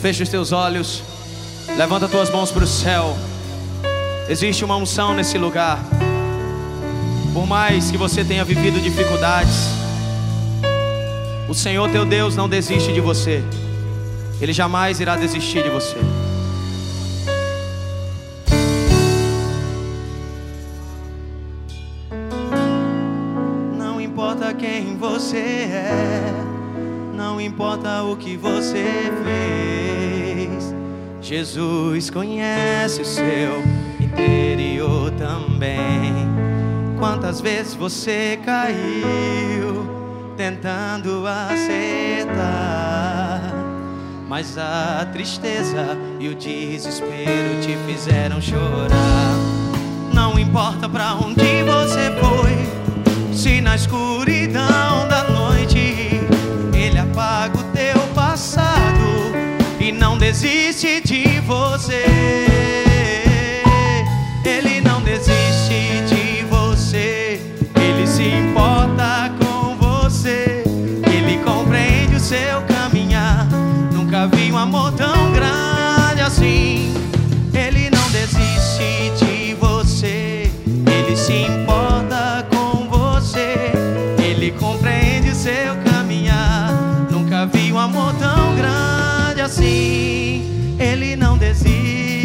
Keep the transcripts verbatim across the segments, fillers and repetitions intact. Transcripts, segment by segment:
Fecha os teus olhos. Levanta tuas mãos para o céu. Existe uma unção nesse lugar. Por mais que você tenha vivido dificuldades, o Senhor teu Deus não desiste de você. Ele jamais irá desistir de você. Não importa quem você é, não importa o que você fez, Jesus conhece o seu interior também. Quantas vezes você caiu tentando acertar, mas a tristeza e o desespero te fizeram chorar. Não importa pra onde você foi, se na escuridão da noite Ele apaga o teu passado e não desiste de você. Ele não desiste de você. Ele se importa com você. Ele compreende o seu caminhar. Nunca vi um amor tão grande assim. Ele não desiste de você. Ele se importa com você. Ele compreende o seu caminhar. Nunca vi um amor tão grande assim. Ele não desiste.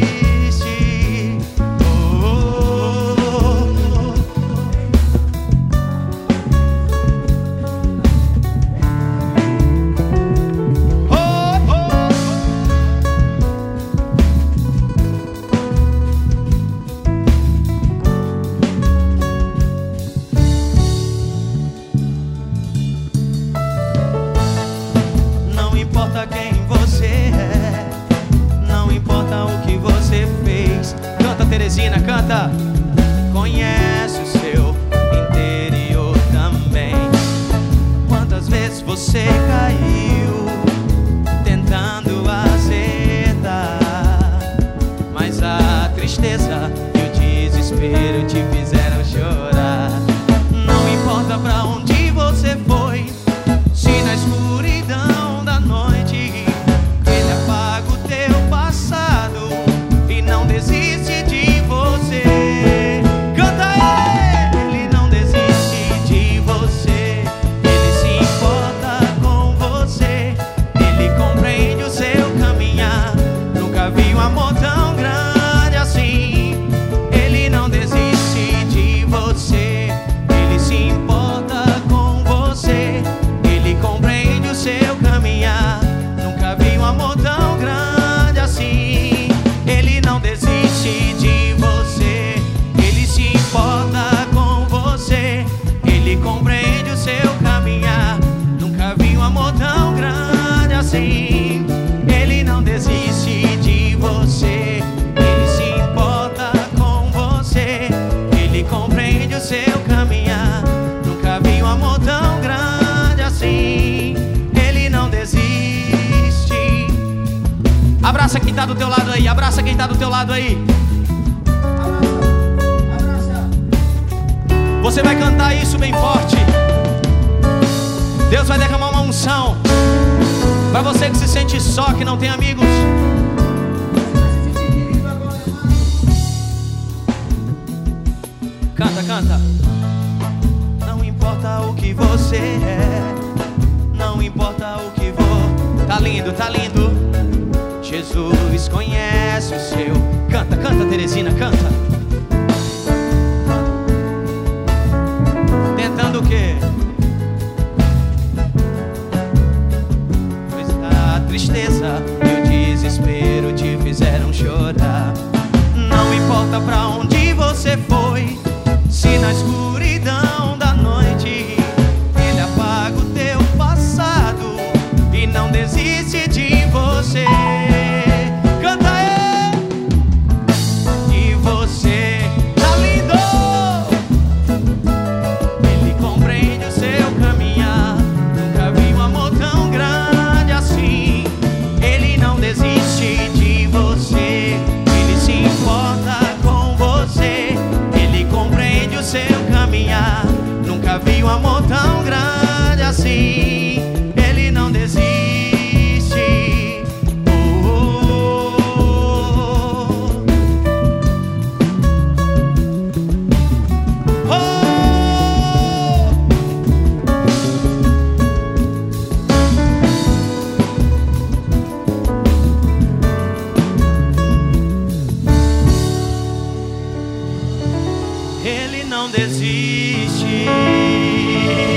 Teresina, canta. Conhece o seu interior também. Quantas vezes você caiu tentando acertar, mas a tristeza e o desespero te fizeram chorar. Não importa pra onde você foi, se na escuridão da noite Ele apaga o teu passado e não desiste de você. Canta ele, ele não desiste de você. Ele se importa com você. Ele compreende o seu caminhar. Nunca vi um amor tão grande assim. Ele não desiste de você. Ele se importa com você. Ele compreende o seu caminhar. Nunca vi um amor tão grande assim. Ele não desiste de você. Ele se importa com você. Ele compreende o seu caminhar. Nunca vi um amor tão grande assim. Ele não desiste de você. Ele se importa com você. Ele compreende o seu caminhar. Nunca vi um amor tão grande assim. Ele não desiste. Abraça quem tá do teu lado aí. Abraça quem tá do teu lado aí. Você vai cantar isso bem forte. Deus vai derramar uma unção. Pra você que se sente só, que não tem amigos. Canta, canta. Não importa o que você é, não importa o que vou. Tá lindo, tá lindo. Jesus conhece o seu. Canta, canta, Teresina, canta. Tentando o quê? Pois a tristeza e o desespero te fizeram chorar. Não importa pra onde você foi, se na escuridão da noite Ele apaga o teu passado e não desiste de você. Canta ele. E você Ele não desiste.